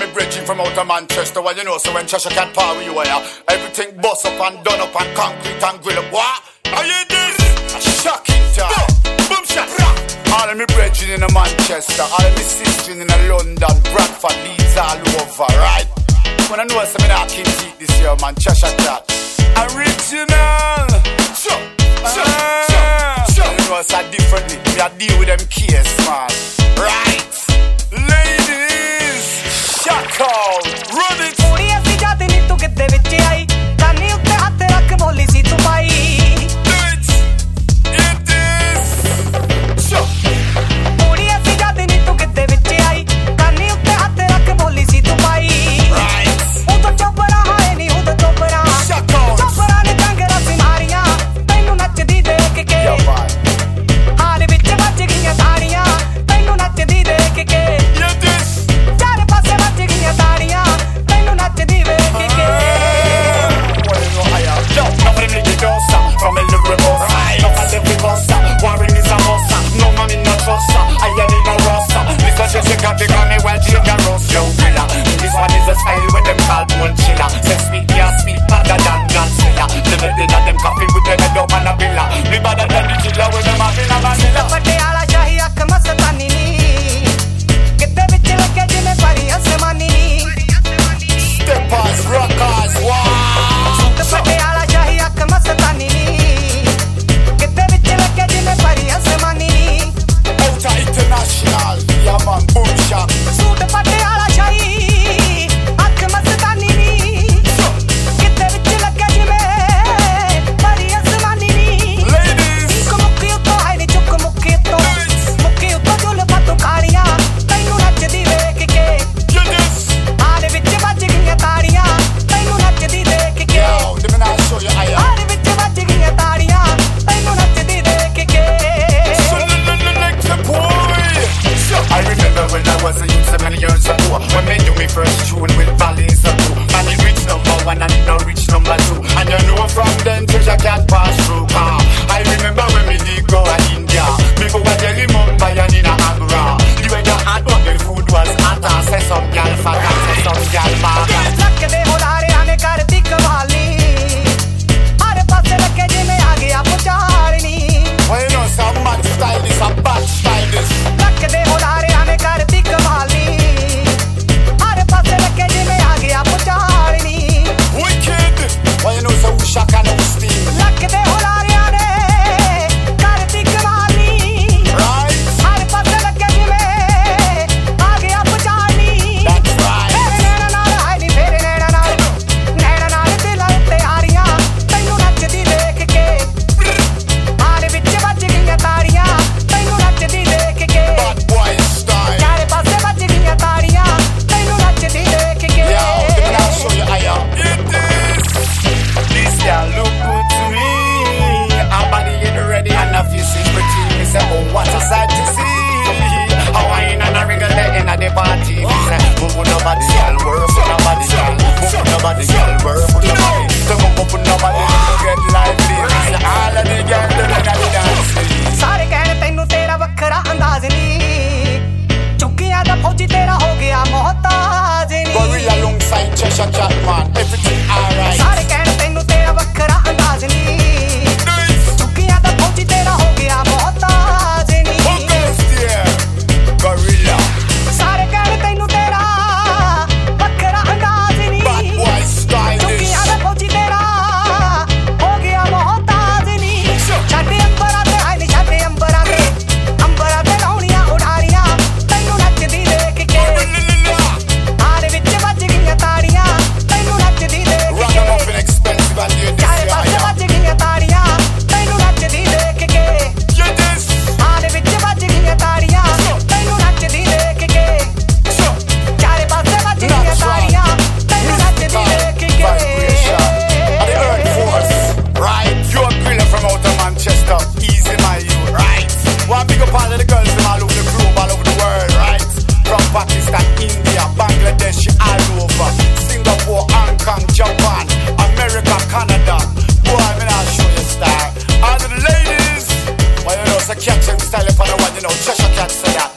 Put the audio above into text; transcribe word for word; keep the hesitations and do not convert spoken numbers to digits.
me bridging from out of Manchester. Well, you know, so when Cheshire Cat power you are, everything bust up and done up and concrete and grill up. What? Are you this? A shocking time. Boom shot. All of me bridging in a Manchester, all of me sisters in a London, Bradford, Leeds, all over, right? When I know some of that kids eat this year, man, Cheshire Cat. Original. Sure, sure, sure, sure. You know it's a differently. We are deal with them case, man. Right? Ladies, shock out. Run it. Puri aisi jaati ni tu kitte vich ai. Kani utte hath rakh boli si tu pai. Do it. It is. Sure. Puri aisi jaati ni tu kitte vich ai. Kani utte hath rakh boli si tu pai. Right. Udo chopra hai ni udo chopra. Shock out. Chopra ne tangara sinariya. Tainu nachdi dekh ke. Yeah, bye. Haal vich baj giyan taaliyan. Tainu nachdi dekh ke. Yeah, this. Chare paase baj giyan taaliyan. Tainu nachdi dekh ke. Well, you know I am. Yo, nobody make it dosa. From a little bossa. No one live with bossa. Warren is a bossa. No man in no trossa. I am in a rossa. Listen, she she got the gummy well, she got roast. Yo, killer. This one is a style with them called one chiller. Say speak, yeah, speak better than Godzilla. Live it in a them coffee with them head up and a villa. Be better than the killer with them having a vanilla. Patiala शाही अख मस्तानी नी किते विच लगे जिने परी आसमानी Steppers, rockers, wow. Patiala शाही अख मस्तानी नी किते विच लगे जिने परी आसमानी Ultra international, yeah man, boom shot. Suit Patiala शाही अख मस्तानी नी किते विच लगे जिने परी आसमानी नी Ladies, इक मुक्की उतो है नी चुक मुक्की तो मुक्की उतो जुल पतु कालियां तैनू नचदी वेख के you this. हाल विच बज गईयां ताड़ियां तैनू नचदी देख के Yo, let me now show you I am. हाल विच बज गईयां ताड़ियां तैनू नचदी देख के So look, look, look, like the boy. So I remember when I was a youth so many years ago. When they do me first tune with Valleys of Two. And it reached number one and it now reach number two. And you know from then Treasure Cat pass through. Ah, I remember when me did go to India. Me go to Delhi, Mumbai and in Agra. The weather hot but the food was hotter. Say some gal fat and say some gal mad. लकदे होलारे आने करती कवाली हर पासे लगे जिने आ गया पुचारनी Well, you know some mad style this, a bad style this. लकदे होलारे आने करती कवाली हर पासे लगे जिने आ गया पुचारनी Wicked. Well, you know so we shock and we steam. लकदे होलारे आने करती कवाली Right? हर पासे लगे जिने आ गया पुचारनी That's right. फेरे नैना नाल है नी फेरे नैना नाल नैना नाल दिल उत्ते आरियां तैनू नचदी देख के हाल विच बज गईयां ताड़ियां तैनू नचदी देख के Bad boy style. चारे पासे बज गईयां ताड़ियां तैनू नचदी देख के Yo, let me now show you I am. It is. This girl look good to me. Her body is ready and her face is pretty. Me say, oh, what a sight to see. How I in and a wriggle there in a the party. Me say, move on nobody, girl, work for nobody, girl. Move on nobody, girl, work for nobody. So move up on nobody, you get lively. Me say, all of the girls, they like a dance. सारे कहने तैनू तेरा वखरा अंदाज नी चुकियां दा फौजी तेरा हो गया मोहताज नी Gorilla alongside Cheshire Cat, man. Everything alright. सारे कहने तैनू तेरा वखरा अंदाज नी Do it. चुकियां दा फौजी तेरा हो गया मोहताज नी Who goes there? Gorilla. सारे कहने तैनू तेरा वखरा अंदाज नी Bad boy style this. चुकियां दा फौजी तेरा हो गया मोहताज नी छाटे अंबरा ते आई नी छाटे अंबरा ते अंबरा ते रौणियां उड़ारियां तैनू नचदी देख के हाल विच बज गईयां ताड़ियां तैनू नचदी देख Run के them up in expensive and you this चारे पासे yeah, बज गईयां ताड़ियां तैनू नचदी देख के you this. हाल विच बज गईयां ताड़ियां तैनू नचदी देख के चारे पासे बज गईयां ताड़ियां तैनू नचदी देख के Vibration. And the earth force, right? You're a thriller from out of Manchester. Easy, my youth, right? One big up all of the girls from all over the globe, all over the world, right? From Pakistan, India, Bangladesh, all over. Singapore, Hong Kong, Japan, America, Canada. Boy, I'm gonna show you star. All of the ladies, well, you know, so catch them style upon the one, you know, Cheshire Cat say that.